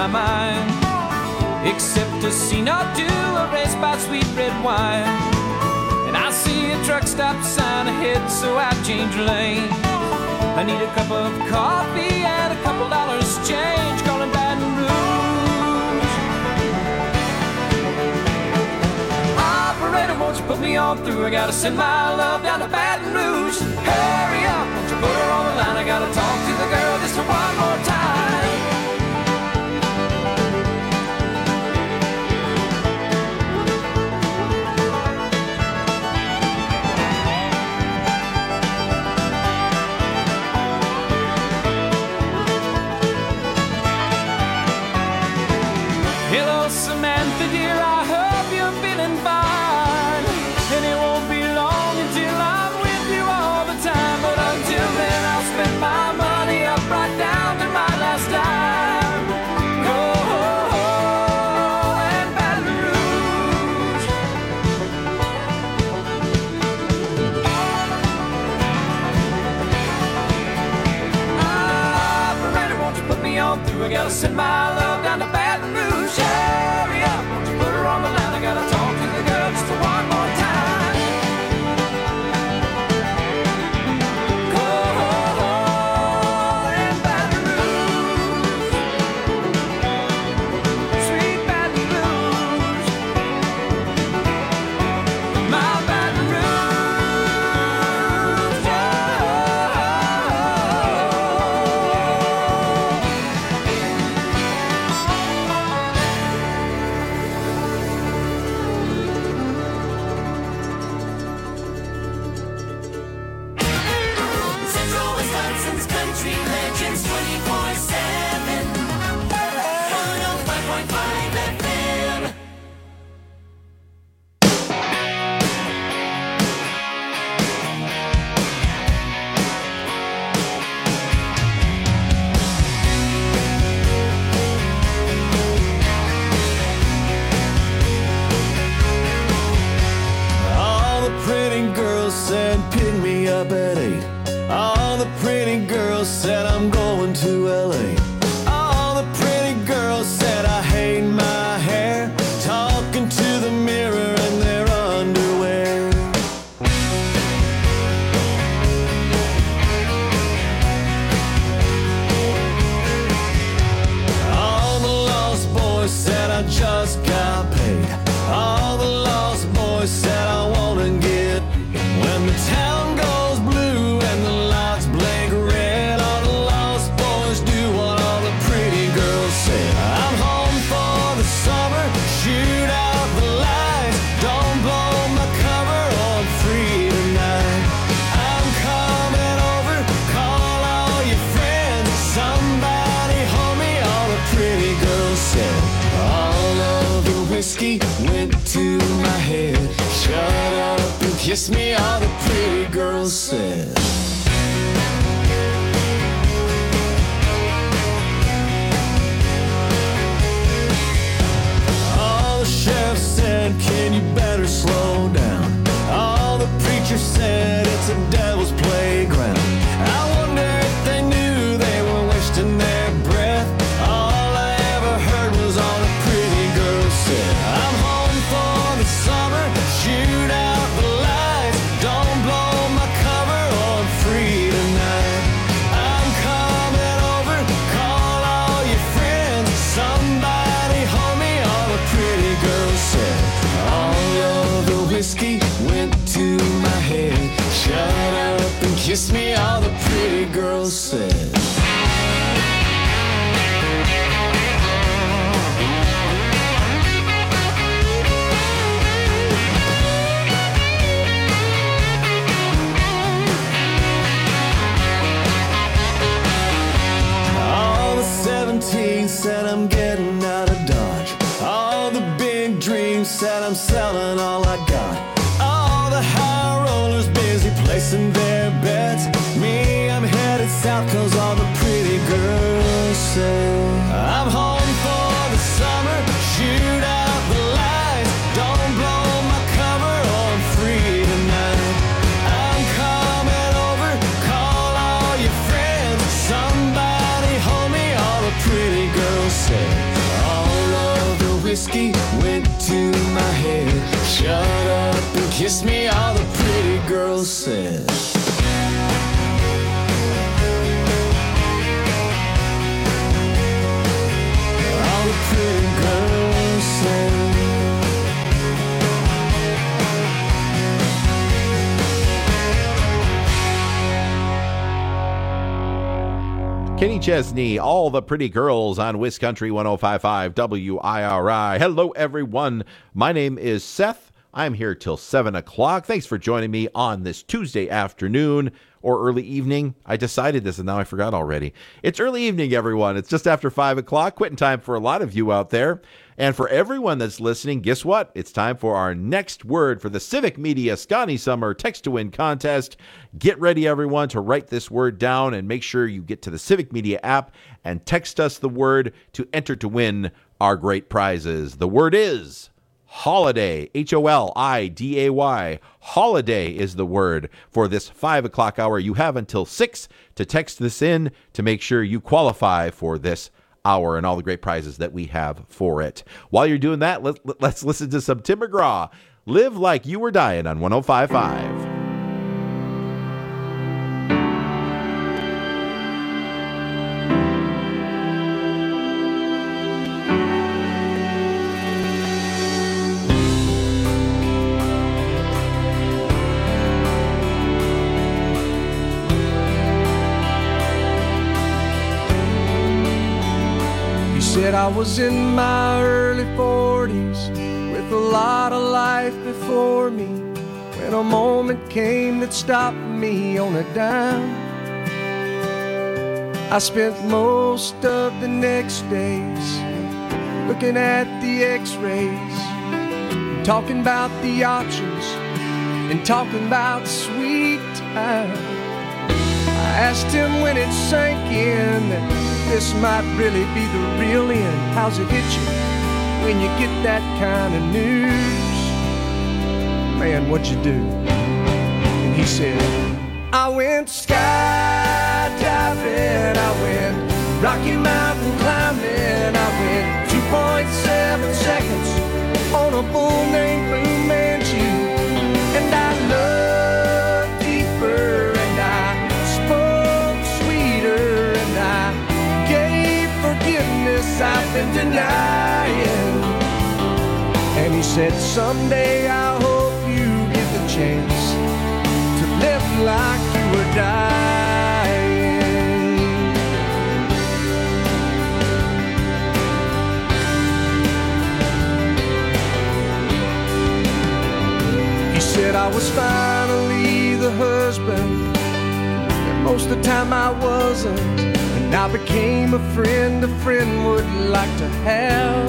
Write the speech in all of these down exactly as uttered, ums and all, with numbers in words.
my mind, except a scene or two erased by sweet red wine. And I see a truck stop sign ahead, so I change lanes. I need a cup of coffee and a couple dollars change, calling Baton Rouge. Operator, won't you put me on through? I gotta send my love down to Baton Rouge. Hurry up, won't you put her on the line? I gotta talk to the girl just one more time. Hello, Samantha, dear, I hope you're feeling fine. And it won't be long until I'm with you all the time. But until then, I'll spend my money up right down to my last dime. Oh, oh, oh, and Baton Rouge. Operator, won't you put me on through? I gotta send my love down to Baton Rouge. Hurry up, won't you put her on the line? I gotta talk to the girl just one more time. Oh, oh, oh, in Baton Rouge, sweet Baton Rouge, my Baton Rouge, oh, Central Wisconsin's country legends twenty-four seven. one oh five point five F M. All the pretty girls said pick me up at eight. All the pretty girls said I'm going to L A. All the pretty girls said I hate my hair, talking to the mirror in their underwear. All the lost boys said I just got paid. All the lost boys said I wanna get when the town goes blue and the lights blink red. All the lost boys do what all the pretty girls said. I'm home for the summer, shoot out the lights, don't blow my cover, I'm free tonight. I'm coming over, call all your friends, somebody hold me, all the pretty girls said. All of the whiskey went to my head, shut up and kiss me, all the pretty girls said. All the sheriff said, can you better slow down? All the preachers said, it's a devil's playground. I wonder if they knew they were wasting their breath. All I ever heard was all the pretty girls said. I'm home for the summer, shoot out the lights, don't blow my cover, I'm free tonight. I'm coming over, call all your friends, somebody hold me, all the pretty girls said. All of the whiskey went to my head, shut up and kiss me, all the pretty girls said. All the seventeen said I'm getting out of Dodge. All the big dreams said I'm selling all I got. All the high rollers busy placing their bets. Me, I'm headed south cause all the pretty girls say. I'm home for the summer, shoot out the lights, don't blow my cover, I'm free tonight. I'm coming over, call all your friends, somebody hold me, all the pretty girls say. whiskey went to my head. Shut up and kiss me, all the pretty girls said. All the pretty girls said. Kenny Chesney, All the Pretty Girls on Wiz Country one oh five point five W I R I. Hello, everyone. My name is Seth. I'm here till seven o'clock. Thanks for joining me on this Tuesday afternoon or early evening. I decided this and now I forgot already. It's early evening, everyone. It's just after five o'clock. Quitting time for a lot of you out there. And for everyone that's listening, guess what? It's time for our next word for the Civic Media Scotty Summer Text to Win contest. Get ready, everyone, to write this word down and make sure you get to the Civic Media app and text us the word to enter to win our great prizes. The word is holiday, H O L I D A Y. Holiday is the word for this five o'clock hour. You have until six to text this in to make sure you qualify for this hour and all the great prizes that we have for it. While you're doing that, let, let's listen to some Tim McGraw. Live Like You Were Dying on one oh five point five. Said I was in my early forties with a lot of life before me when a moment came that stopped me on a dime. I spent most of the next days looking at the x-rays, talking about the options and talking about sweet time. I asked him when it sank in that this might really be the real end. How's it hit you when you get that kind of news? Man, what'd you do? And he said, I went skydiving, I went Rocky Mountain climbing, I went two point seven seconds on a bull named Blue Manchu, and I loved deeper and I spoke sweeter and I forgiveness I've been denying. And he said, someday I hope you get the chance to live like you were dying. He said I was finally the husband that most of the time I wasn't. I became a friend a friend would like to have.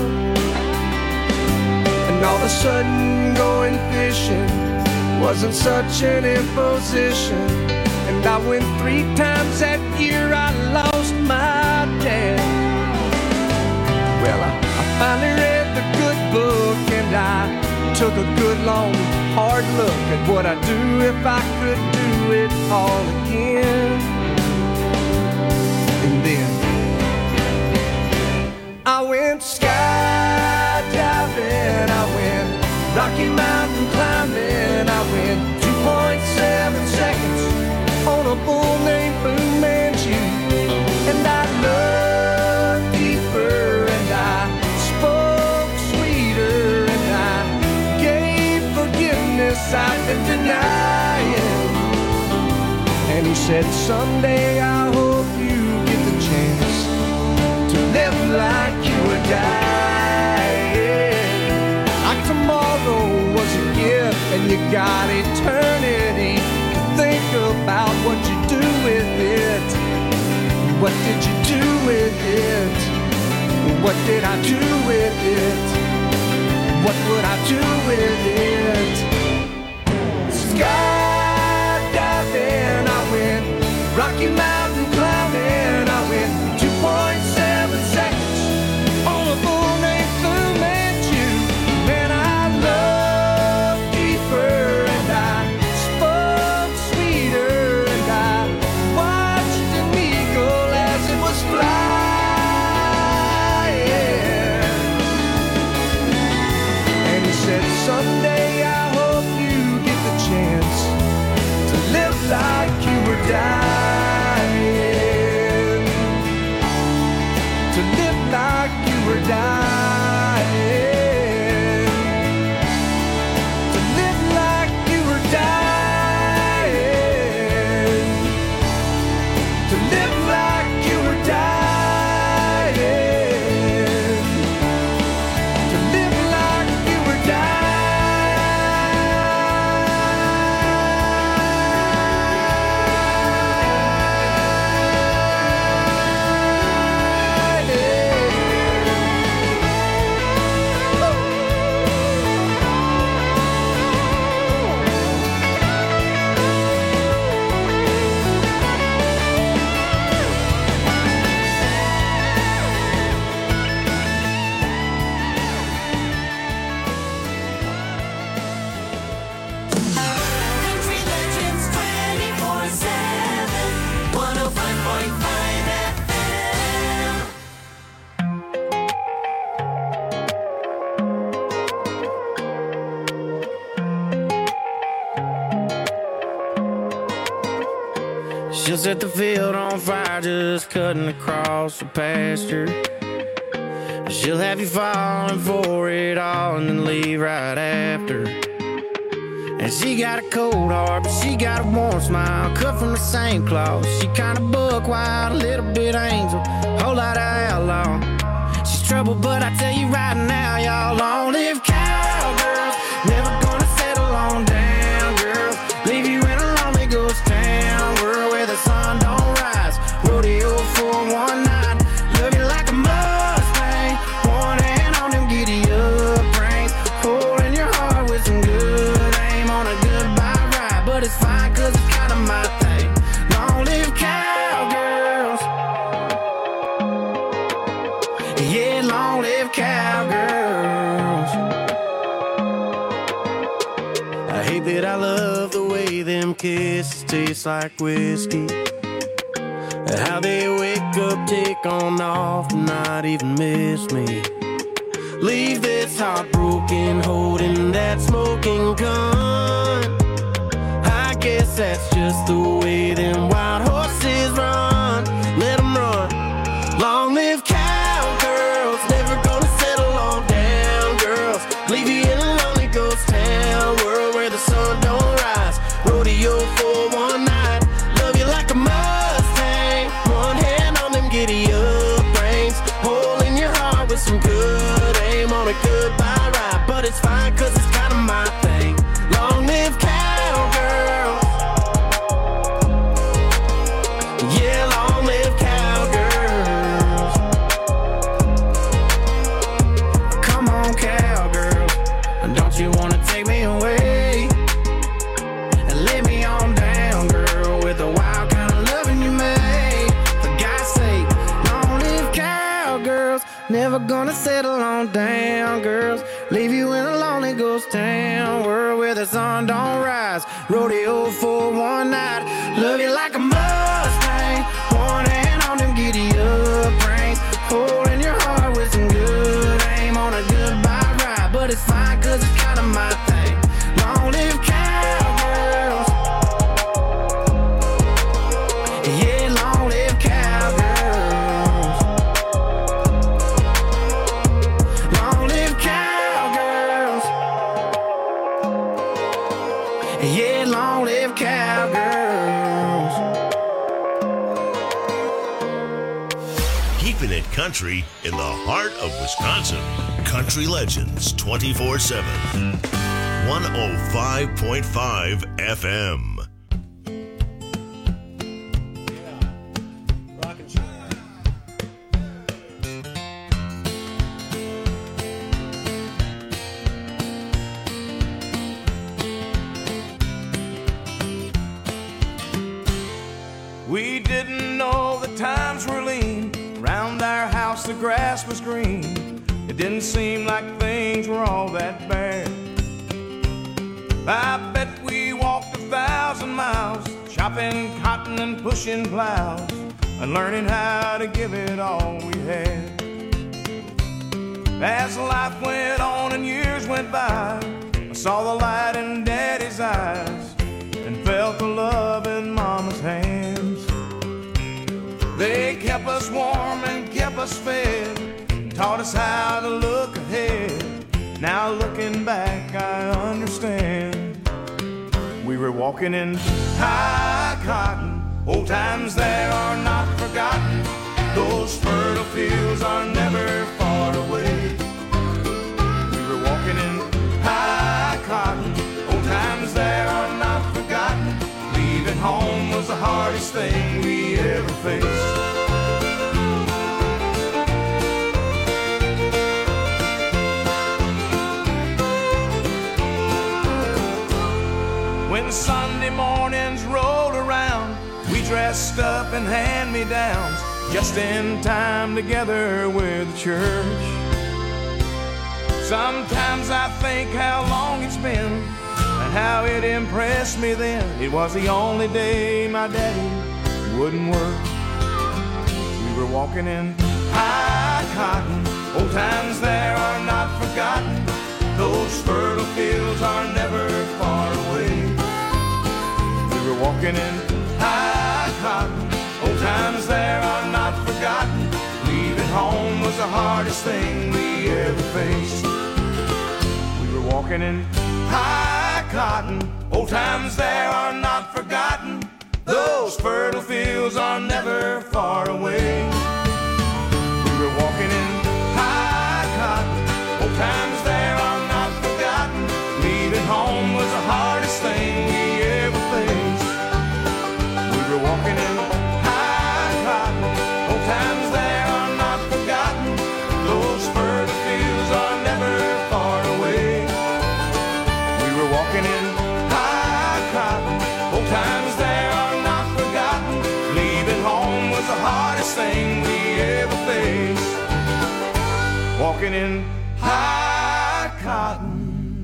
And all of a sudden going fishing wasn't such an imposition. And I went three times that year, I lost my dad. Well, I, I finally read the good book and I took a good long hard look at what I'd do if I could do it all again. And then I went skydiving, I went Rocky Mountain climbing, I went two point seven seconds on a bull named Blue Manchu, and I loved deeper and I spoke sweeter and I gave forgiveness I've been denying. And he said, someday I hope you to live like you were dying. Like tomorrow was a gift and you got eternity to think about what you do with it. What did you do with it? What did I do with it? What would I do with it? Skydiving, I went Rocky Mountain climbing, I went two point seven seconds on a bull named Blue Manchu. Man, I loved deeper and I spoke sweeter and I watched an eagle as it was flying. dying. To live like you were dying. To live like you were dying. To live like you were Country Legends twenty-four seven, one oh five point five F M. She'll set the field on fire just cutting across the pasture. She'll have you falling for it all and then leave right after. And she got a cold heart, but she got a warm smile, cut from the same cloth. She kinda buck wild, a little bit angel, whole lot of outlaw. She's trouble, but I tell you right now, y'all, long live cowgirls. Never gonna settle on down, girls. Leave you in a lonely ghost town, world where the sun don't rise. Rodeo for one night, love you like a Mustang. One hand on them giddy up reins, holding your heart with some good aim on a goodbye ride. But it's fine, cause it's kinda my thing. Long live cowgirls. Yeah, long live cowgirls. I hate that I love the way them kisses taste like whiskey. How they wake up, take on off, and not even miss me. Leave this heartbroken, holding that smoking gun. I guess that's just the way them wild horses run. Let them run. Long live cowgirls, never gonna settle on down, girls. Leave you in a lonely ghost town, world where the sun don't rise. Rodeo for one night, love you like a Mustang. One hand on them giddy up reins, holding your heart with some good aim on a goodbye ride. But it's fine, cause it's kinda my thing. Long live cowgirls. Yeah, long live cowgirls. Come on, cowgirls, don't you wanna take me away and lay me on down, girl, with the wild kind of loving you made. For God's sake, long live cowgirls. Never gonna settle on down, girls. Leave you in a lonely ghost town, world where the sun don't rise. Rodeo for one night, love you like a Mustang. One hand on them giddy up reins, holding your heart with some good aim on a goodbye ride. But it's fine, cause it's kinda my thing. Long live cowgirls. Yeah, long live cowgirls. Long live cowgirls. Yeah, long live cowgirls. Keeping it country in the heart of Wisconsin. Country Legends twenty-four seven. one oh five point five F M. We didn't know the times were lean. Round our house the grass was green. It didn't seem like things were all that bad. I bet we walked a thousand miles, chopping cotton and pushing plows, and learning how to give it all we had. As life went on and years went by, I saw the light in Daddy's eyes and felt the love in Mama's hands. They kept us warm and kept us fed, taught us how to look ahead. Now looking back, I understand. We were walking in high cotton. Old times there are not forgotten. Those fertile fields are never far away. We were walking in high cotton. Old times there are not forgotten. Leaving home was the hardest thing we ever faced. When Sunday mornings rolled around, we dressed up in hand-me-downs, just in time together with the church. Sometimes I think how long it's been and how it impressed me then. It was the only day my daddy wouldn't work. We were walking in high cotton. Old times there are not forgotten. Those fertile fields are never far away. We were walking in high cotton. Old times there are not forgotten. Leaving home was the hardest thing we ever faced. We were walking in high cotton. Old times there are not forgotten. Those fertile fields are never far away. We were walking in high cotton. Old times there are not forgotten. Leaving home was the hardest thing we ever faced. We were walking in high cotton. Old times there are not forgotten. Those fertile fields are never far away. We were walking in high cotton. Old times there are not forgotten. Leaving home was the hardest thing we ever faced. Walking in high cotton.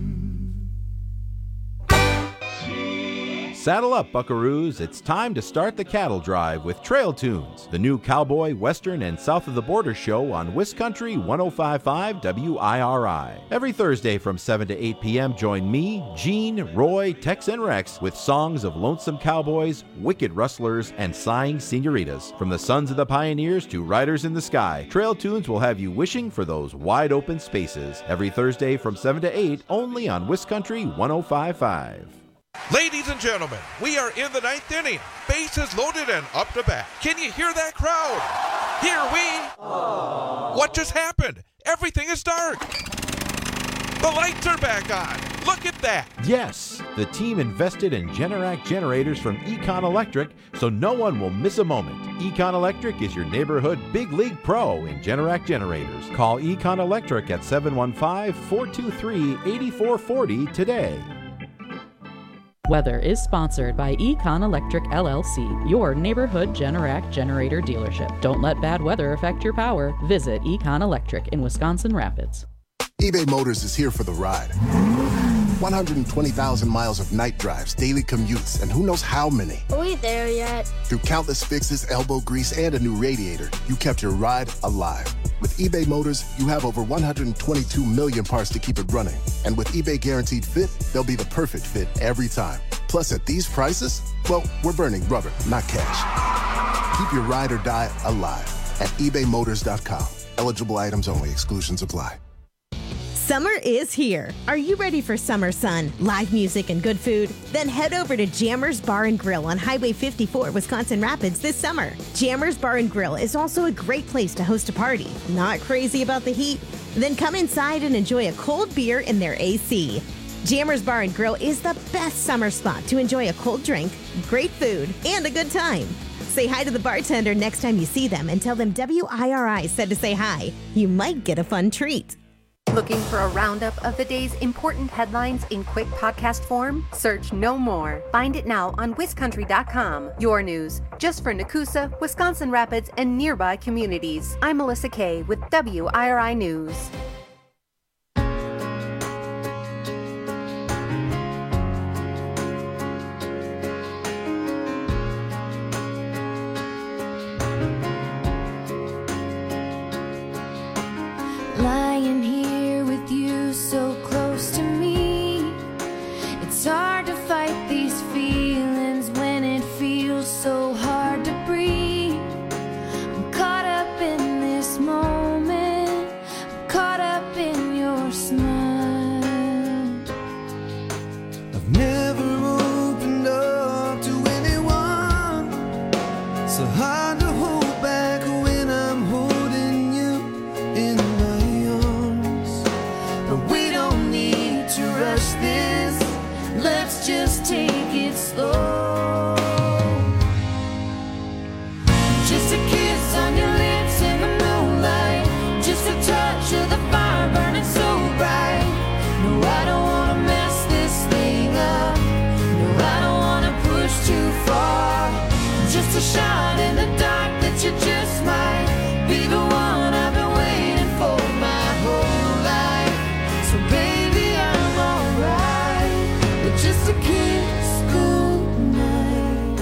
Saddle up, buckaroos. It's time to start the cattle drive with Trail Tunes, the new cowboy, western, and south of the border show on Wiscountry one oh five point five W I R I. Every Thursday from seven to eight p.m., join me, Gene, Roy, Tex, and Rex with songs of lonesome cowboys, wicked rustlers, and sighing senoritas. From the sons of the pioneers to riders in the sky, Trail Tunes will have you wishing for those wide open spaces. Every Thursday from seven to eight, only on Wiscountry one oh five point five. Ladies and gentlemen, we are in the ninth inning. Bases loaded and up to bat. Can you hear that crowd? Here we... Aww. What just happened? Everything is dark. The lights are back on. Look at that. Yes, the team invested in Generac generators from Econ Electric, so no one will miss a moment. Econ Electric is your neighborhood big league pro in Generac generators. Call Econ Electric at seven one five, four two three, eight four four zero today. Weather is sponsored by Econ Electric L L C, your neighborhood Generac generator dealership. Don't let bad weather affect your power. Visit Econ Electric in Wisconsin Rapids. eBay Motors is here for the ride. one hundred twenty thousand miles of night drives, daily commutes, and who knows how many. Are we there yet? Through countless fixes, elbow grease, and a new radiator, you kept your ride alive. With eBay Motors, you have over one hundred twenty-two million parts to keep it running. And with eBay Guaranteed Fit, they'll be the perfect fit every time. Plus, at these prices, well, we're burning rubber, not cash. Keep your ride or die alive at ebay motors dot com. Eligible items only. Exclusions apply. Summer is here. Are you ready for summer sun, live music, and good food? Then head over to Jammers Bar and Grill on Highway fifty-four, Wisconsin Rapids this summer. Jammers Bar and Grill is also a great place to host a party. Not crazy about the heat? Then come inside and enjoy a cold beer in their A C. Jammers Bar and Grill is the best summer spot to enjoy a cold drink, great food, and a good time. Say hi to the bartender next time you see them and tell them W I R I said to say hi. You might get a fun treat. Looking for a roundup of the day's important headlines in quick podcast form? Search No More. Find it now on wiscountry dot com. Your news, just for Nakusa, Wisconsin Rapids, and nearby communities. I'm Melissa Kay with W I R I News. Lying here with you so close to me, it's hard to fight these feelings when it feels so hard to breathe. I'm caught up in this moment, Let's just take it slow. Just a kiss on your lips in the moonlight. Just a touch of the fire burning so bright. No, I don't wanna mess this thing up. No, I don't wanna push too far. Just a shot in the dark that you just might be the one I've been waiting for my whole life. So baby, I'm alright with just a kiss goodnight.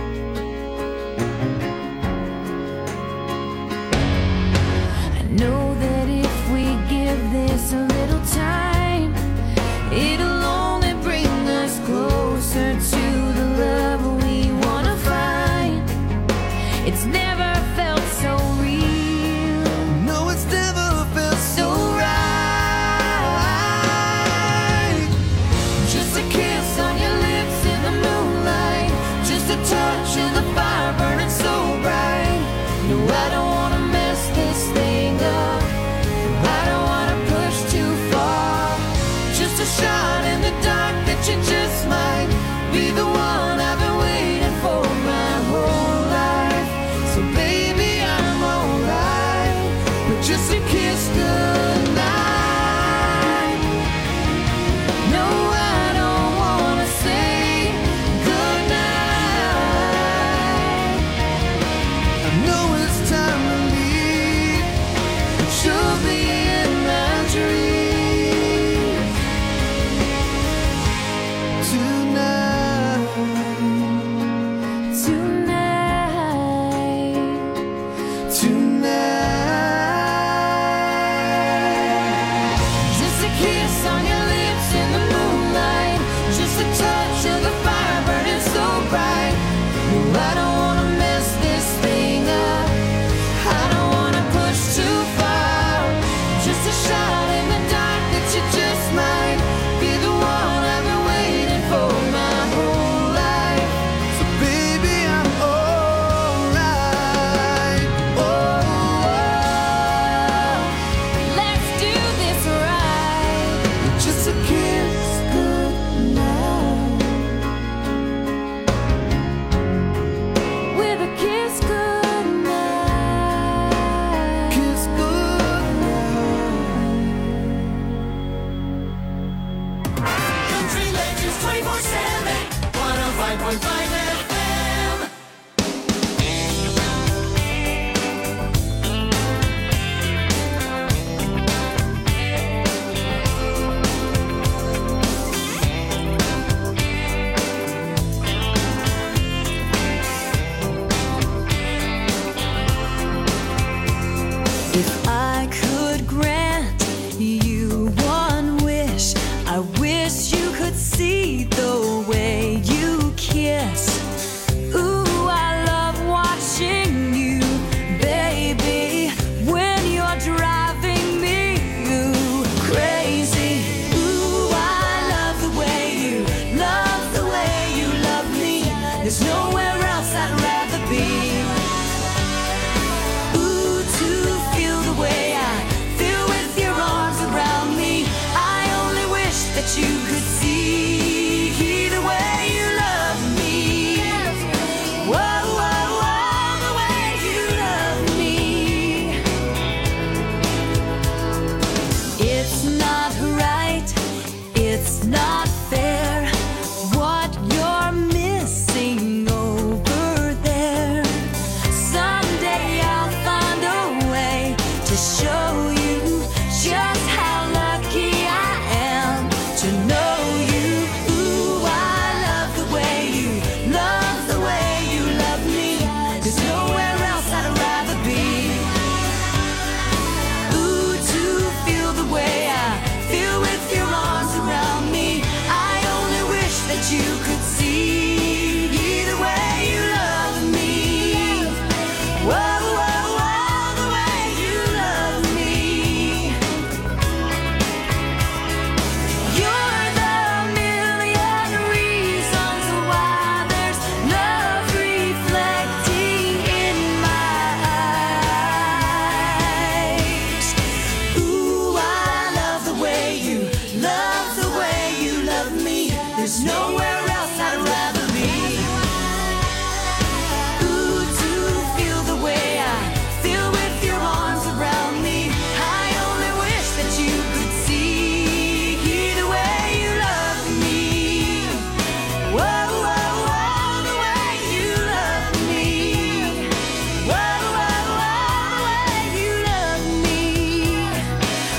I know that if we give this a little time, it'll only bring us closer to the love we wanna find. It's never felt so real. No, it's never felt so right. Just a kiss on your lips in the moonlight. Just a touch of the fire burning so bright. No, I don't wanna mess this thing up. I don't wanna push too far. Just a shot in the dark that you just might be the one I've been waiting for my whole life. So baby, I'm alright with just a kiss goodnight. No, I don't wanna say goodnight. I know it's time to leave, but you'll be in my dreams tonight. tonight. Tonight. Just a kiss on your lips in the moonlight. Just a touch of the fire burning so bright. No, I don't wanna mess this thing up. I don't wanna push too far. Just a shot in the dark that you just might be the one I've been waiting for my whole life. So baby, I'm alright. Oh, let's do this right. Just a kiss goodnight. With a kiss goodnight. Kiss Country Legends twenty-four seven, one oh five point five F M. If I could grant you one wish, I wish you could see the way you kiss. Ooh, I love watching you, baby, when you're driving me ooh, crazy. Ooh, I love the way you, love the way you love me. There's nowhere else I'd rather be. Ooh, to feel the way I feel with your arms around me. I only wish that you could see the way you love me. Whoa, whoa, whoa, the way you love me. It's not right, it's not fair, what you're missing over there. Someday I'll find a way to show you just how lucky I am to know you. Ooh, I love the way you love the way you love me. There's nowhere else I'd rather be. Ooh, to feel the way I feel with your arms around me. I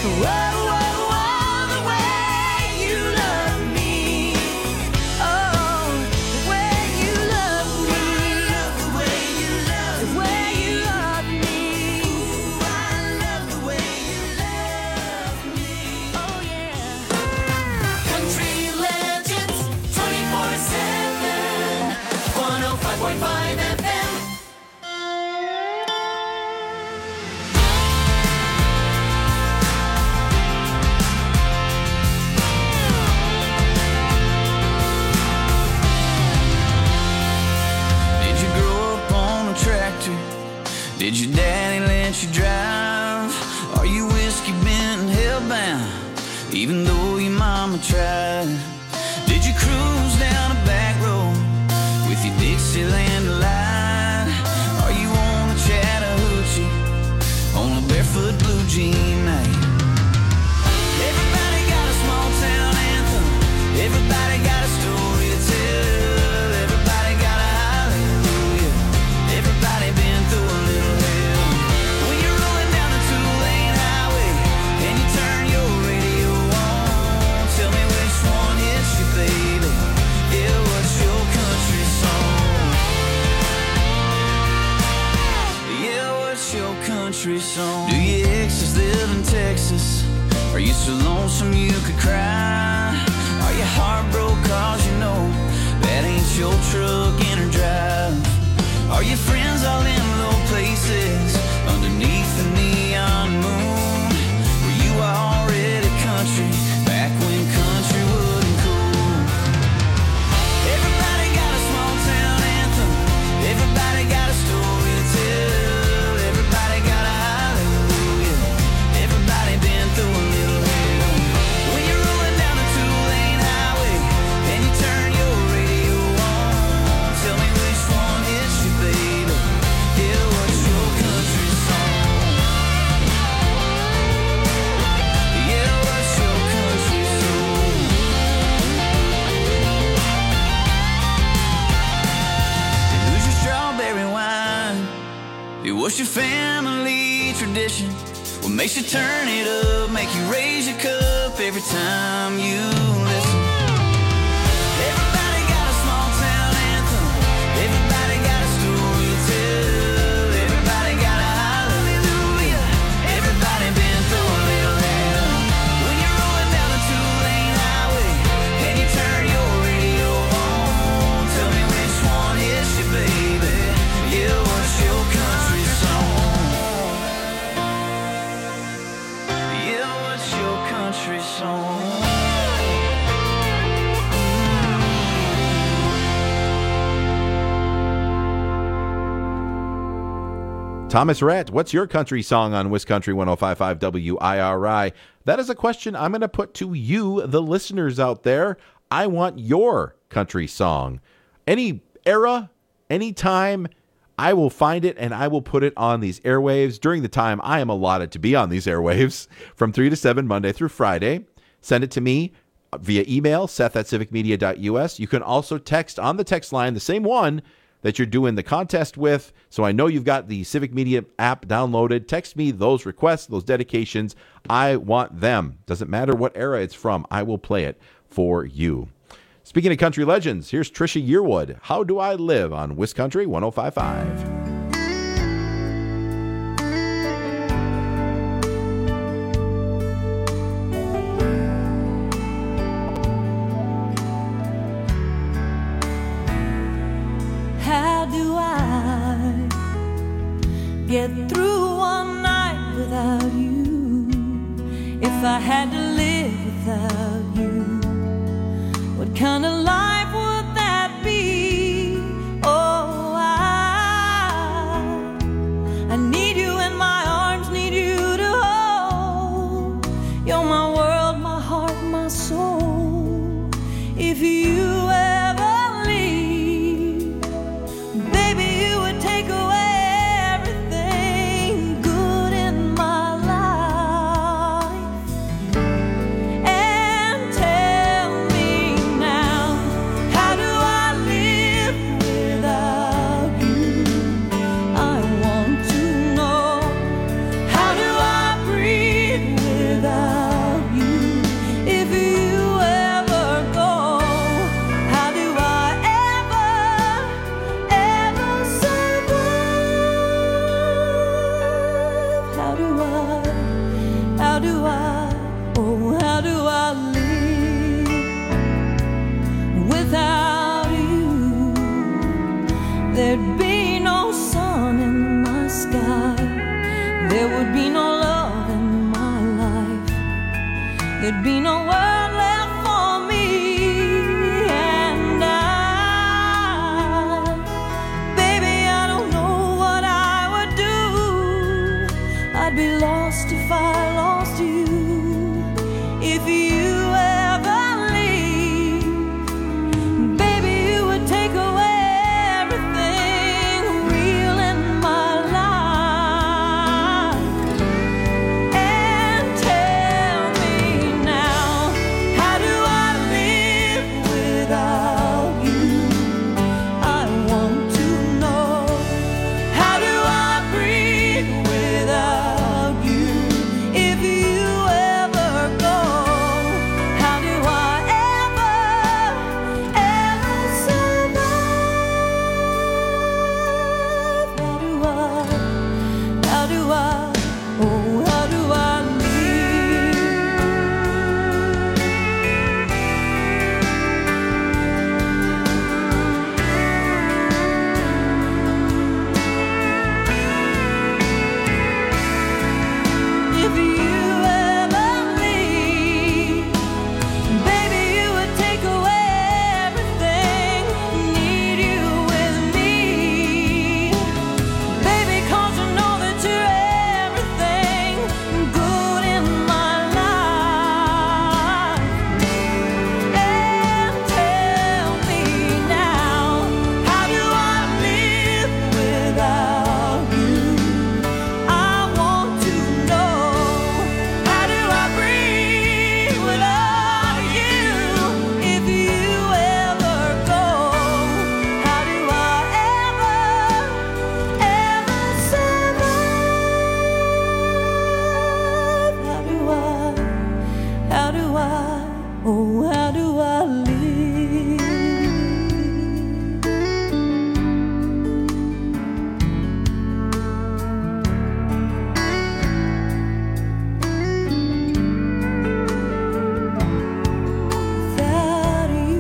Whoa, whoa, whoa, the way you love me. Oh, the way you love me. The way you love me. The way you love me. Ooh, I love the way you love me. Oh, yeah. Country Legends twenty-four seven, one oh five point five F M. Did you grow up on a tractor? Did your daddy let you drive? Are you whiskey bent and hellbound, even though your mama tried? Did you cruise down a back road with your Dixieland delight? Are you on a Chattahoochee on a barefoot blue jean night? Everybody got a small town anthem. Everybody got a story to tell. Everybody got a hallelujah. Everybody been through a little hell. When you're rolling down the two-lane highway and you turn your radio on, tell me which one hits you, baby. Yeah, what's your country song? Yeah, what's your country song? Do your exes live in Texas? Are you so lonesome you could cry? Are you heartbroken cause you know that ain't your truck in or drive? Are your friends all in low places underneath the neon moon? Were you already country back when country wasn't cool? Everybody got a small town anthem. Everybody got a story to tell. Everybody got a hallelujah. Everybody been through a little hell. When you're rolling down the two-lane highway and you turn your radio on, tell me which one hits you, baby. Yeah, what's your country song? Yeah, what's your country song? And who's your strawberry wine? It was your family tradition. What makes you turn it up, make you raise your cup every time you listen? Everybody got a small town anthem. Everybody got a story to tell. Everybody got a hallelujah. Everybody been through a little hell. When you're rolling down the two-lane highway and you turn your radio on, tell me which one hits you, baby. Yeah, what's your country song? Yeah, what's your country song? Thomas Rhett, what's your country song on Wiz Country one oh five point five W I R I? That is a question I'm going to put to you, the listeners out there. I want your country song. Any era, any time, I will find it and I will put it on these airwaves during the time I am allotted to be on these airwaves from three to seven, Monday through Friday. Send it to me via email, seth at civic media dot u s. You can also text on the text line, the same one that you're doing the contest with. So I know you've got the Civic Media app downloaded. Text me those requests, those dedications. I want them. Doesn't matter what era it's from. I will play it for you. Speaking of country legends, here's Trisha Yearwood. How Do I Live on Wiz Country one oh five point five. How do I get through one night without you? If I had to live without you, what kind of life would that be? Oh, I, I need you in my arms, need you to hold. You're my world, my heart, my soul. If you ever leave, baby, you would take away everything good in my life. And tell me now, how do I live without you? I want to know, how do I breathe without there'd be no world left for me. And I, baby, I don't know what I would do. I'd be lost if I lost you. If you ever leave, baby, you would take away everything real in my life. And tell me now, how do I live without you? I want to know. How do I breathe without you? If you ever go, how do I ever, ever survive? How do I, how do I, oh, how do I If you ever leave, baby, you would take away everything. Need you with me, baby, 'cause I know that you're everything good in my life. And tell me now, how do I live without you? I want to know. How do I breathe without you? If you ever go, how do I ever, ever survive? How do I, how do I, oh, how do I live? Without you.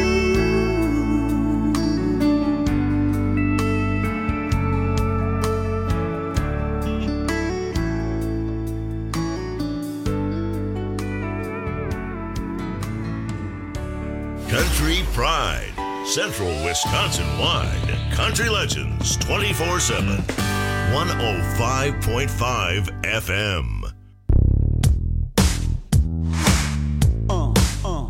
Country Pride, Central Wisconsin wide. Country Legends twenty-four seven. one oh five point five F M. Uh, uh.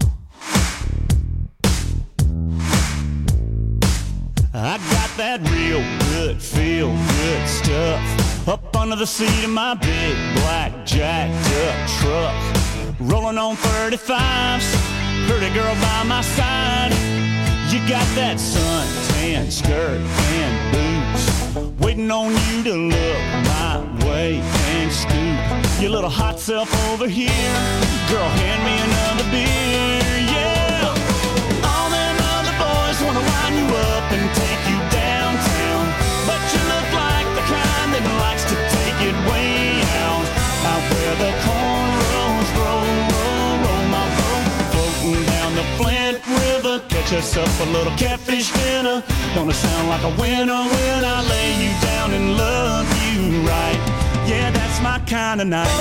I got that real good, feel good stuff up under the seat of my big black jacked up truck. Rolling on thirty-fives, pretty girl by my side. You got that suntan skirt and boots, waiting on you to look my way and scoop your little hot self over here. Girl, hand me another beer, yeah. All them other boys wanna wind you up and take you downtown, but you look like the kind that likes to take it way out. Out where the cornrows roll, roll, roll my boat, floating down the Flint River. Catch us up a little catfish dinner. Gonna sound like a winner when I lay you down and love you right. Yeah, that's my kind of night.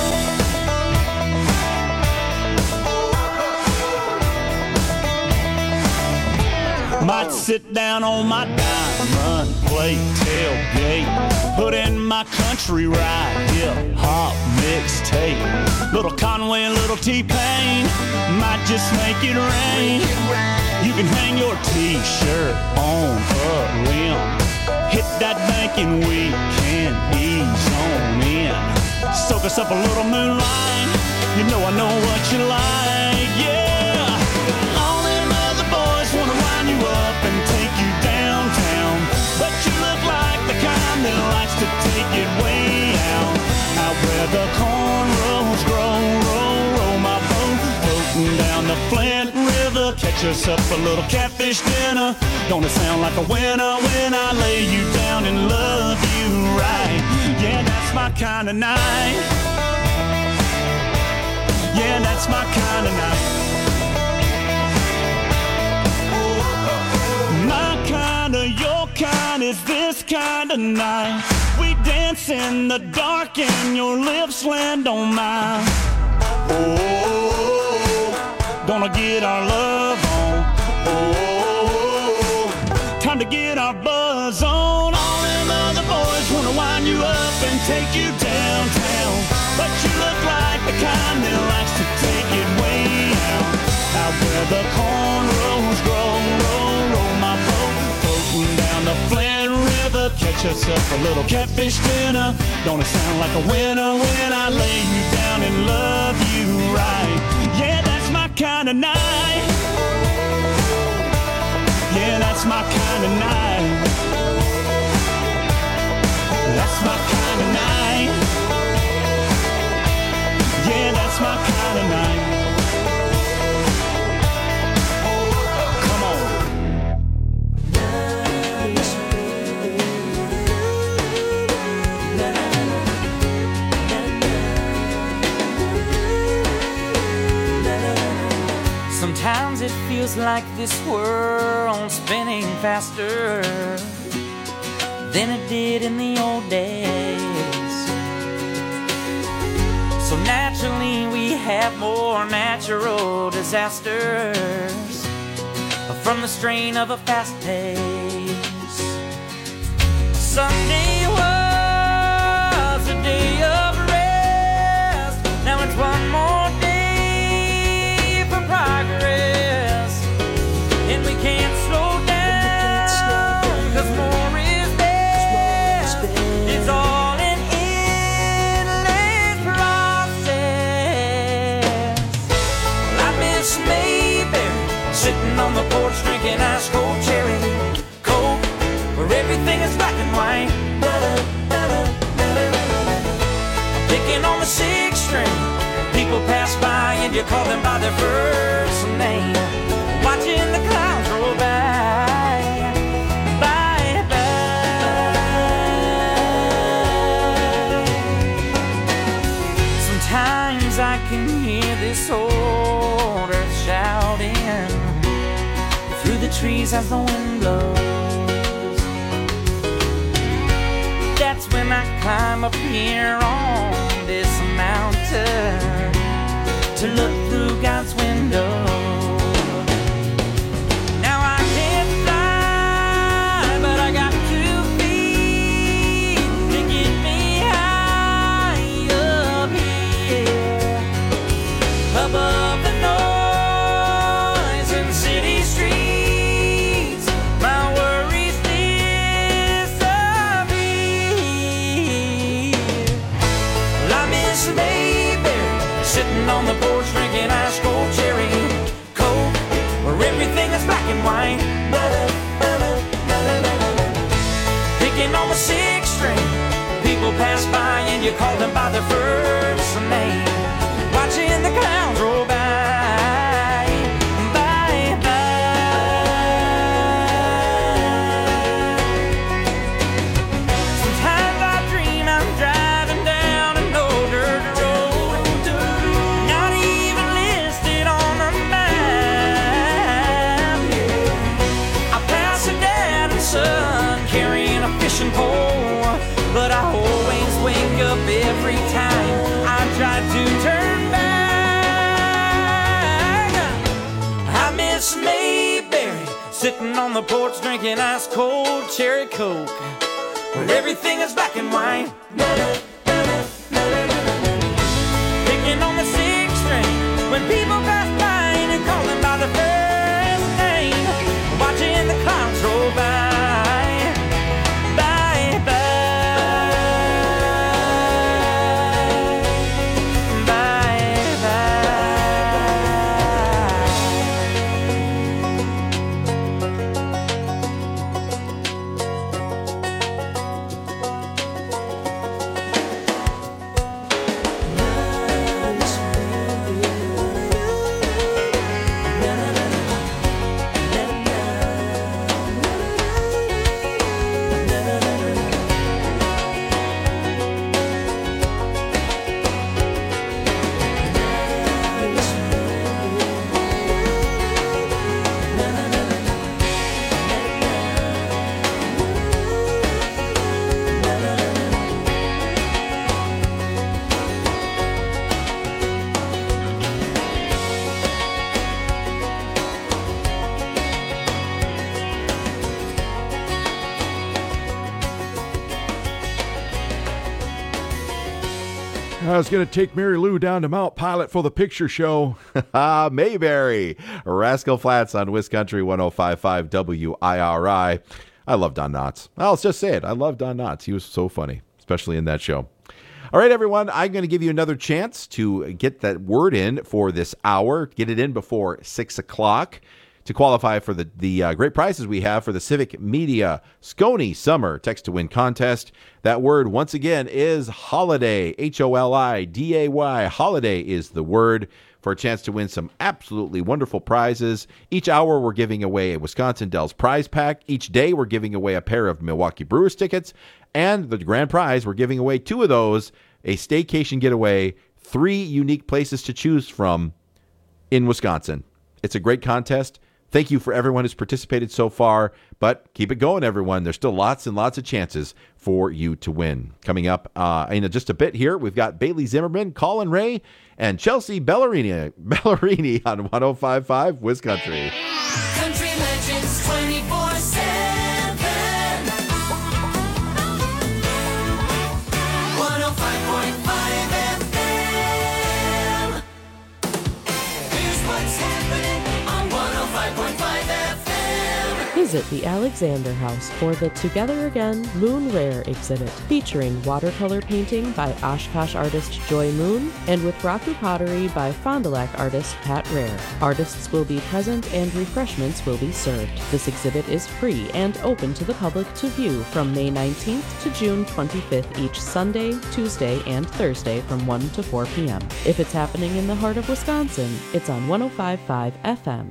Might sit down on my diamond plate tailgate, put in my country ride, hip hop mixtape. Little Conway, little T-Pain, might just make it rain. You can hang your t-shirt on a limb, hit that bank and we can ease on in. Soak us up a little moonlight, you know I know what you like, yeah. All them other boys wanna wind you up and take you downtown, but you look like the kind that likes to take it way out. Out where the cornrows grow, roll, roll my boat, floating down the Flint River. Catch us up a little catfish dinner. Gonna sound like a winner when I lay you down and love you right. Yeah, that's my kind of night. Yeah, that's my kind of night. My kind of, your kind is this kind of night. We dance in the dark and your lips land on mine. Oh. gonna get our love on. Oh, time to get our buzz on. All them other boys wanna wind you up and take you downtown, but you look like the kind that likes to take it way out. Out where the cornrows grow, roll, roll my boat, floating down the Flint River. Catch yourself a little catfish dinner. Don't it sound like a winner when I lay you down and love you right? Yeah, that's my kind of night. Yeah, that's my kind of night. That's my kind of night. Yeah, that's my kind of night. Come on. Sometimes it feels like this world's spinning faster than it did in the old days. So naturally we have more natural disasters from the strain of a fast pace. Sunday was a day of rest. Now it's one more day for progress, and we can't slow down, 'cause more is best. It's all an endless process. Well, I miss Mayberry, sitting on the porch drinking ice cold cherry coke, where everything is black and white. Picking on the six string, people pass by and you call them by their first name. Watching the clouds roll by, by, by. Sometimes I can hear this old earth shouting through the trees as the wind blows. That's when I climb up here on this mountain to look through God's window. Now I can't fly, but I got two feet to get me high up here, above the noise in city streets. My worries disappear. Well, I miss Mayberry, sitting on the porch drinking ice cold cherry coke, where everything is black and white. Picking on the six string, people pass by and you call them by their first name. Watching the clouds roll by, by, by. Sometimes I dream I'm driving down an old dirt road, not even listed on the map. I pass a dad and son carrying a fishing pole, but I always wake up every time I try to turn back. I miss Mayberry, sitting on the porch drinking ice cold cherry coke, where everything is black and white. Picking on the six string, when people pass by and you call them by the first name. Watching the clouds roll by, by, by, by, by. I was going to take Mary Lou down to Mount Pilot for the picture show. Mayberry, Rascal Flats on Wiz Country one oh five point five W I R I. I love Don Knotts. I'll just say it. I love Don Knotts. He was so funny, especially in that show. All right, everyone, I'm going to give you another chance to get that word in for this hour. Get it in before six o'clock to qualify for the, the uh, great prizes we have for the Civic Media Scony Summer Text to Win contest. That word, once again, is holiday. H O L I D A Y. Holiday is the word for a chance to win some absolutely wonderful prizes. Each hour, we're giving away a Wisconsin Dells prize pack. Each day, we're giving away a pair of Milwaukee Brewers tickets. And the grand prize, we're giving away two of those, a staycation getaway, three unique places to choose from in Wisconsin. It's a great contest. Thank you for everyone who's participated so far, but keep it going, everyone. There's still lots and lots of chances for you to win. Coming up uh, in just a bit here, we've got Bailey Zimmerman, Colin Ray, and Chelsea Ballerini, Ballerini on one oh five point five Wiz Country. Country Legends twenty-four seven. one oh five point five F M. Here's what's happening on one oh five point five F M. Visit the Alexander House for the Together Again Moon Rare exhibit, featuring watercolor painting by Oshkosh artist Joy Moon and with Raku pottery by Fond du Lac artist Pat Rare. Artists will be present and refreshments will be served. This exhibit is free and open to the public to view from May nineteenth to June twenty-fifth each Sunday, Tuesday, and Thursday from one to four p.m. If it's happening in the heart of Wisconsin, it's on one oh five point five F M.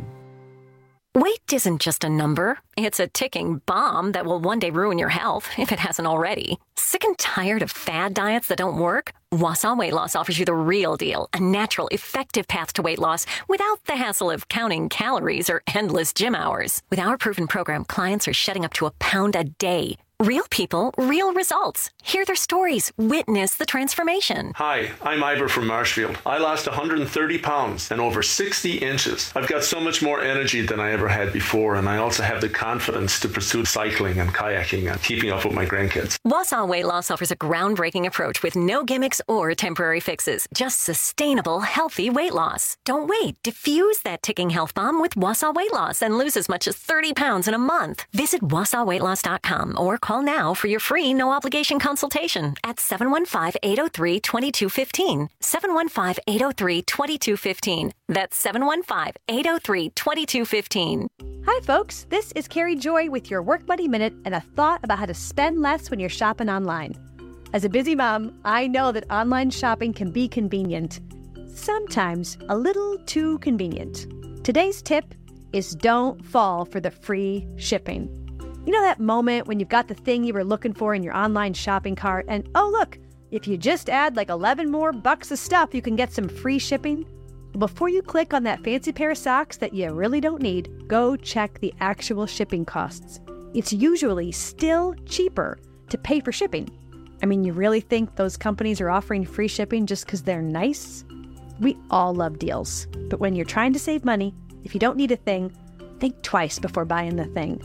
Weight isn't just a number. It's a ticking bomb that will one day ruin your health, if it hasn't already. Sick and tired of fad diets that don't work? Wausau Weight Loss offers you the real deal, a natural, effective path to weight loss without the hassle of counting calories or endless gym hours. With our proven program, clients are shedding up to a pound a day. Real people, real results. Hear their stories. Witness the transformation. Hi, I'm Ivor from Marshfield. I lost one hundred thirty pounds and over sixty inches. I've got so much more energy than I ever had before, and I also have the confidence to pursue cycling and kayaking and keeping up with my grandkids. Wausau Weight Loss offers a groundbreaking approach with no gimmicks or temporary fixes. Just sustainable, healthy weight loss. Don't wait. Diffuse that ticking health bomb with Wausau Weight Loss and lose as much as thirty pounds in a month. Visit wausau weight loss dot com or call now for your free no-obligation consultation at seven one five, eight oh three, two two one five. seven one five, eight oh three, two two one five. That's seven one five, eight oh three, two two one five. Hi, folks. This is Carrie Joy with your Work Buddy Minute and a thought about how to spend less when you're shopping online. As a busy mom, I know that online shopping can be convenient. Sometimes a little too convenient. Today's tip is don't fall for the free shipping. You know that moment when you've got the thing you were looking for in your online shopping cart and, oh look, if you just add like eleven more bucks of stuff, you can get some free shipping? Before you click on that fancy pair of socks that you really don't need, go check the actual shipping costs. It's usually still cheaper to pay for shipping. I mean, you really think those companies are offering free shipping just because they're nice? We all love deals, but when you're trying to save money, if you don't need a thing, think twice before buying the thing.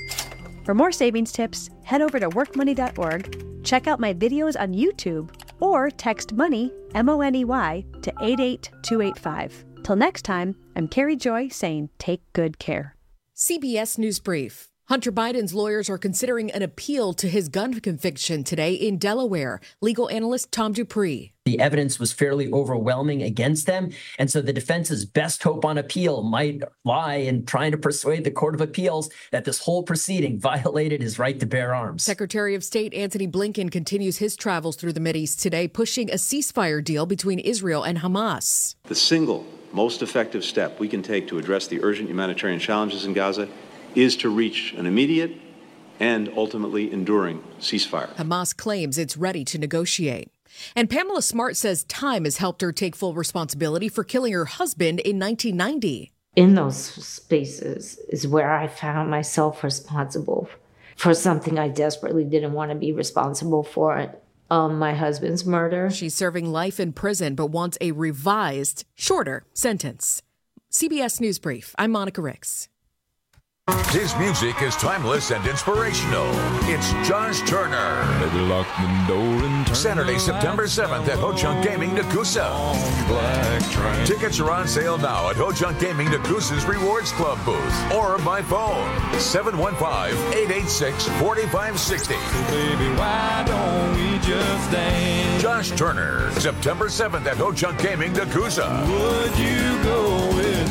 For more savings tips, head over to work money dot org, check out my videos on YouTube, or text MONEY, M O N E Y, to eight eight two eight five. Till next time, I'm Carrie Joy saying take good care. C B S News Brief. Hunter Biden's lawyers are considering an appeal to his gun conviction today in Delaware. Legal analyst Tom Dupree. The evidence was fairly overwhelming against them, and so the defense's best hope on appeal might lie in trying to persuade the Court of Appeals that this whole proceeding violated his right to bear arms. Secretary of State Antony Blinken continues his travels through the Mideast today, pushing a ceasefire deal between Israel and Hamas. The single most effective step we can take to address the urgent humanitarian challenges in Gaza is to reach an immediate and ultimately enduring ceasefire. Hamas claims it's ready to negotiate. And Pamela Smart says time has helped her take full responsibility for killing her husband in nineteen ninety. In those spaces is where I found myself responsible for something I desperately didn't want to be responsible for. Um, my husband's murder. She's serving life in prison but wants a revised, shorter sentence. C B S News Brief. I'm Monica Ricks. His music is timeless and inspirational. It's Josh Turner. Baby, lock the door and turn Saturday, September seventh at Ho Chunk Gaming, Nakusa. Tickets are on sale now at Ho Chunk Gaming, Nakusa's Rewards Club booth or by phone seven one five, eight eight six, four five six zero. Baby, why don't we just dance? Josh Turner, September seventh at Ho Chunk Gaming, Nakusa. Would you go with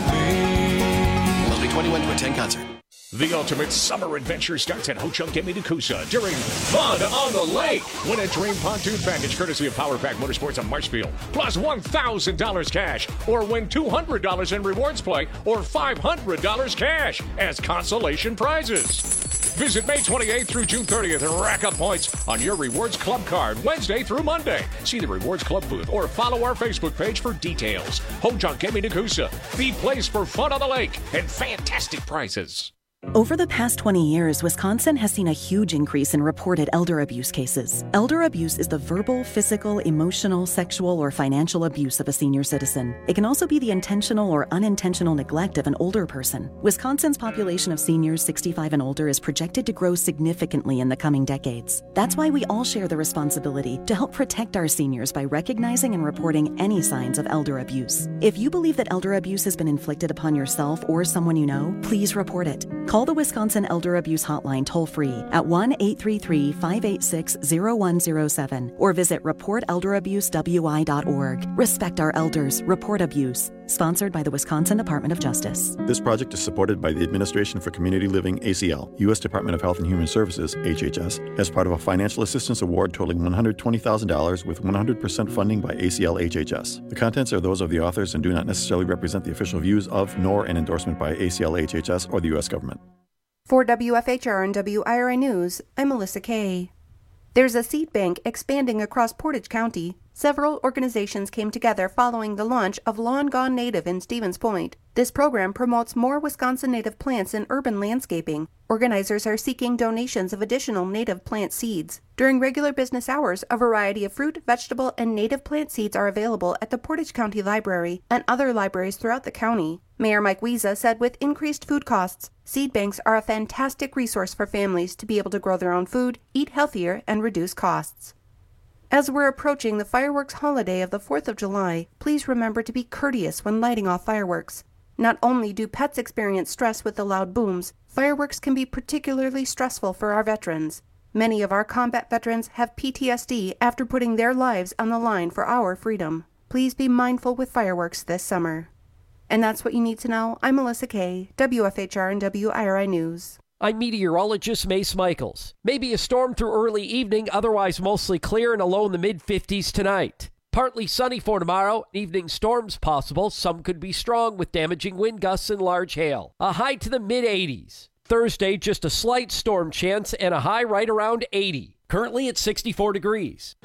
me? Must be twenty-one to attend concert. The ultimate summer adventure starts at Ho Chunk Gaming Nakusa during Fun on the Lake. Win a dream pontoon package courtesy of Power Pack Motorsports on Marshfield, plus one thousand dollars cash, or win two hundred dollars in rewards play, or five hundred dollars cash as consolation prizes. Visit May twenty-eighth through June thirtieth and rack up points on your Rewards Club card Wednesday through Monday. See the Rewards Club booth or follow our Facebook page for details. Ho Chunk Gaming Nakusa, the place for fun on the lake and fantastic prizes. Over the past twenty years, Wisconsin has seen a huge increase in reported elder abuse cases. Elder abuse is the verbal, physical, emotional, sexual, or financial abuse of a senior citizen. It can also be the intentional or unintentional neglect of an older person. Wisconsin's population of seniors sixty-five and older is projected to grow significantly in the coming decades. That's why we all share the responsibility to help protect our seniors by recognizing and reporting any signs of elder abuse. If you believe that elder abuse has been inflicted upon yourself or someone you know, please report it. Call the Wisconsin Elder Abuse Hotline toll-free at one eight three three, five eight six, zero one zero seven or visit report elder abuse w i dot org. Respect our elders. Report abuse. Sponsored by the Wisconsin Department of Justice. This project is supported by the Administration for Community Living, A C L, U S Department of Health and Human Services, H H S, as part of a financial assistance award totaling one hundred twenty thousand dollars with one hundred percent funding by A C L H H S. The contents are those of the authors and do not necessarily represent the official views of, nor an endorsement by A C L H H S or the U S government. For W F H R and W I R I News, I'm Melissa Kay. There's a seed bank expanding across Portage County. Several organizations came together following the launch of Lawn Gone Native in Stevens Point. This program promotes more Wisconsin native plants in urban landscaping. Organizers are seeking donations of additional native plant seeds. During regular business hours, a variety of fruit, vegetable, and native plant seeds are available at the Portage County Library and other libraries throughout the county. Mayor Mike Wiesa said with increased food costs, seed banks are a fantastic resource for families to be able to grow their own food, eat healthier, and reduce costs. As we're approaching the fireworks holiday of the fourth of July, please remember to be courteous when lighting off fireworks. Not only do pets experience stress with the loud booms, fireworks can be particularly stressful for our veterans. Many of our combat veterans have P T S D after putting their lives on the line for our freedom. Please be mindful with fireworks this summer. And that's what you need to know. I'm Melissa Kay, W F H R and W I R I News. I'm meteorologist Mace Michaels. Maybe a storm through early evening, otherwise mostly clear and a low in the mid-fifties tonight. Partly sunny for tomorrow. Evening storms possible. Some could be strong with damaging wind gusts and large hail. A high to the mid-eighties. Thursday, just a slight storm chance and a high right around eighty. Currently at sixty-four degrees.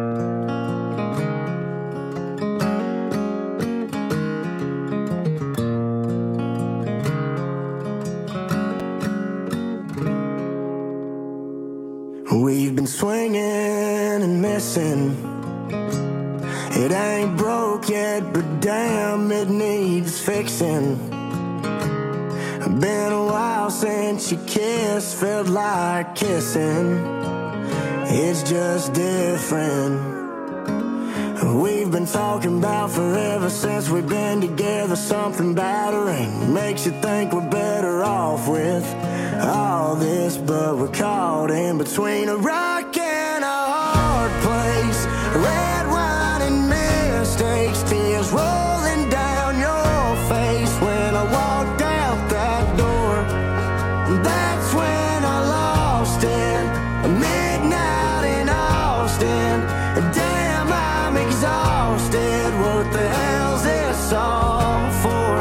We've been swinging and missing. It ain't broke yet, but damn, it needs fixing. Been a while since you kissed, felt like kissing. It's just different. We've been talking about forever since we've been together. Something battering makes you think we're better off with all this, but we're caught in between a rock and a hard place. Red wine and mistakes, tears rolling down your face. When I walked out that door, that's when I lost it. Midnight in Austin, damn, I'm exhausted. What the hell's this all for?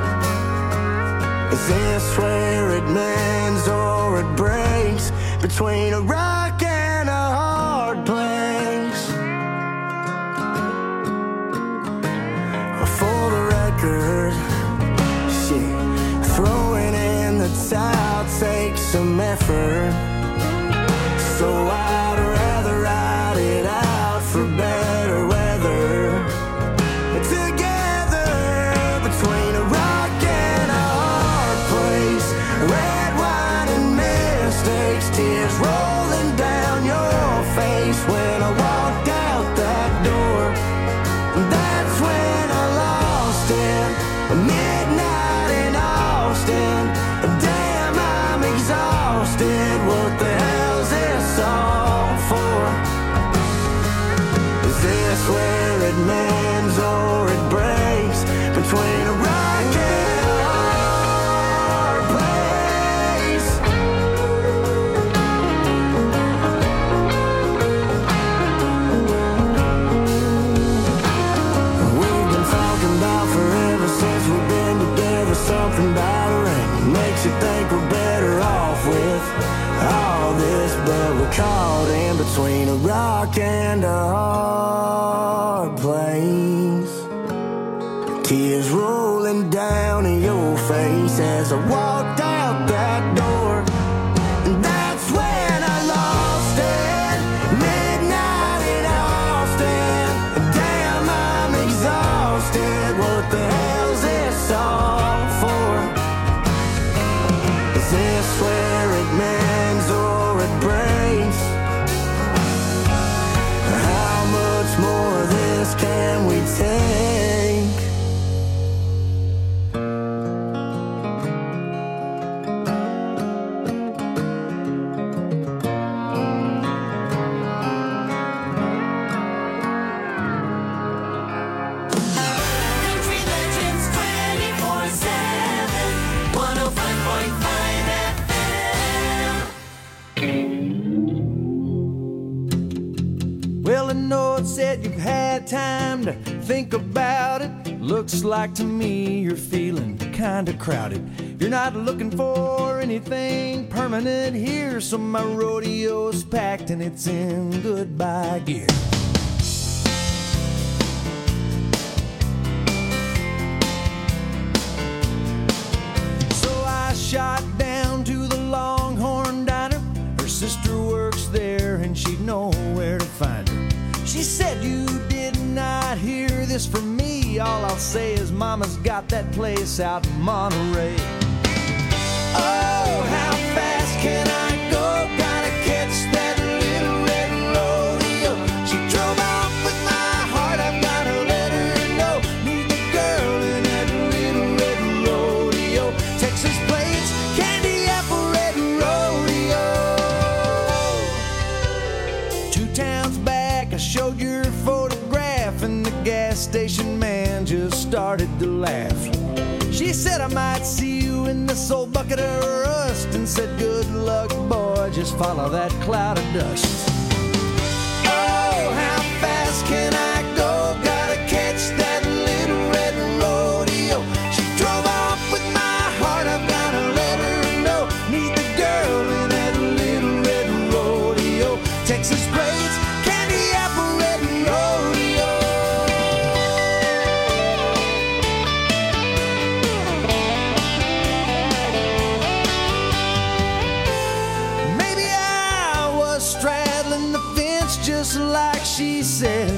Is this where it mends or it breaks? Between a rock and a hard place. For the record, shit, throwing in the towel takes some effort. So I'd rather ride it out for better weather. Together between a rock and a hard place. Red between a rock and a hard place. Tears rolling down your face as I walked out that door. And that's when I lost it. Midnight in Austin. Damn, I'm exhausted. What the hell's this all for? Is this where it mends or it breaks? How much more of this can we take? Country Legends twenty-four seven, one oh five point five F M. Well, I know it said you've had time to think about it. Looks like to me you're feeling kinda crowded. You're not looking for anything permanent here, so my rodeo's packed and it's in goodbye gear. So I shot down to the Longhorn Diner. Her sister works there and she'd know where to find her. She said you did not hear this from me. All I'll say is mama's got that place out in Monterey. Oh, how fast can I go? Gotta catch that little red rodeo. She drove off with my heart, I've gotta let her know. Need the girl in that little red rodeo. Texas plates, candy apple red rodeo. Two towns back, I showed your photograph, and the gas station man just started to laugh. She said I might see you in this old bucket of rust, and said good luck, boy, just follow that cloud of dust. Oh, how fast can I go? Gotta catch that little red rodeo. She drove off with my heart, I've gotta let her know. Need the girl in that little red rodeo. Texas plates, candy apple red rodeo. Maybe I was straddling the fence just like she said.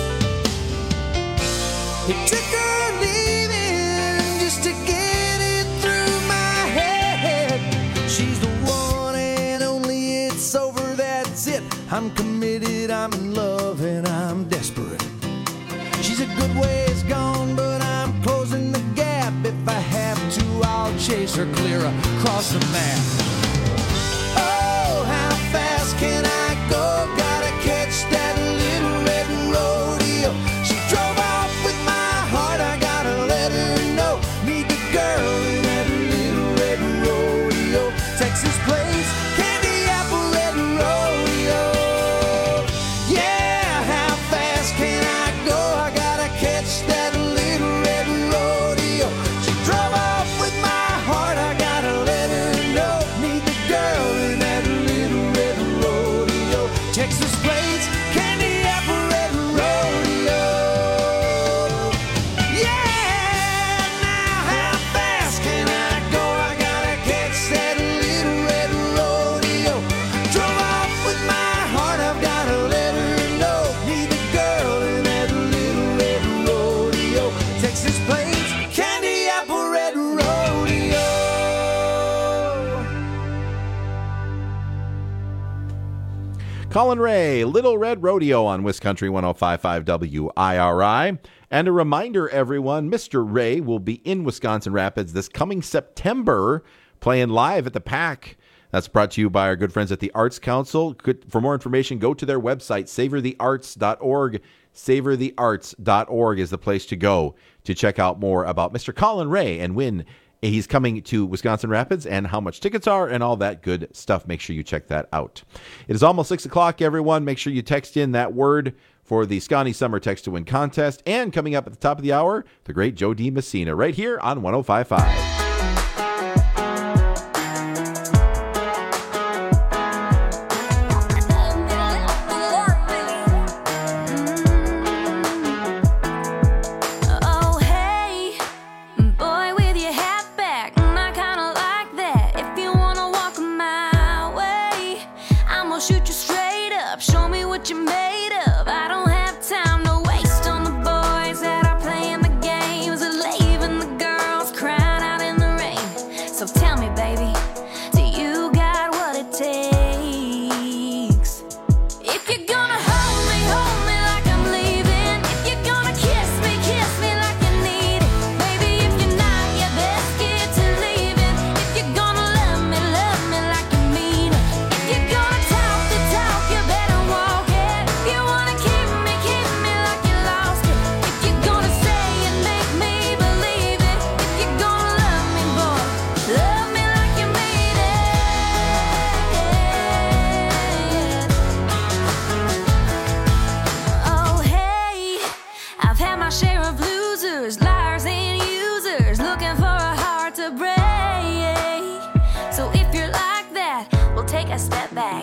It took her leaving just to get it through my head. She's the one and only, it's over, that's it. I'm committed, I'm in love, and I'm desperate. She's a good ways gone, but I'm closing the gap. If I have to, I'll chase her clear across the map. Oh, how fast can I go? Gotta catch that little red rodeo. She drove off with my heart, I gotta let her know. Need the girl in that little red rodeo. Texas plates, candy apple red rodeo. Yeah, how fast can I go? I gotta catch that little red rodeo. She drove off with my heart, I gotta let her know. Need the girl in that little red rodeo. Texas plates, candy apple red rodeo. Yeah, now how fast can I go? I gotta catch that little red rodeo. Drove off with my heart, I've gotta let her know. Need the girl in that little red rodeo. Texas plates, candy apple red rodeo. Colin Ray, Little Red Rodeo on Wiscountry one oh five point five W I R I. And a reminder, everyone, Mister Ray will be in Wisconsin Rapids this coming September, playing live at the Pack. That's brought to you by our good friends at the Arts Council. Good, for more information, go to their website, savor the arts dot org. savor the arts dot org is the place to go to check out more about Mister Colin Ray and when he's coming to Wisconsin Rapids and how much tickets are and all that good stuff. Make sure you check that out. It is almost six o'clock, everyone. Make sure you text in that word for the Scotty Summer Text to Win contest. And coming up at the top of the hour, the great Joe D. Messina right here on one oh five point five. a step back.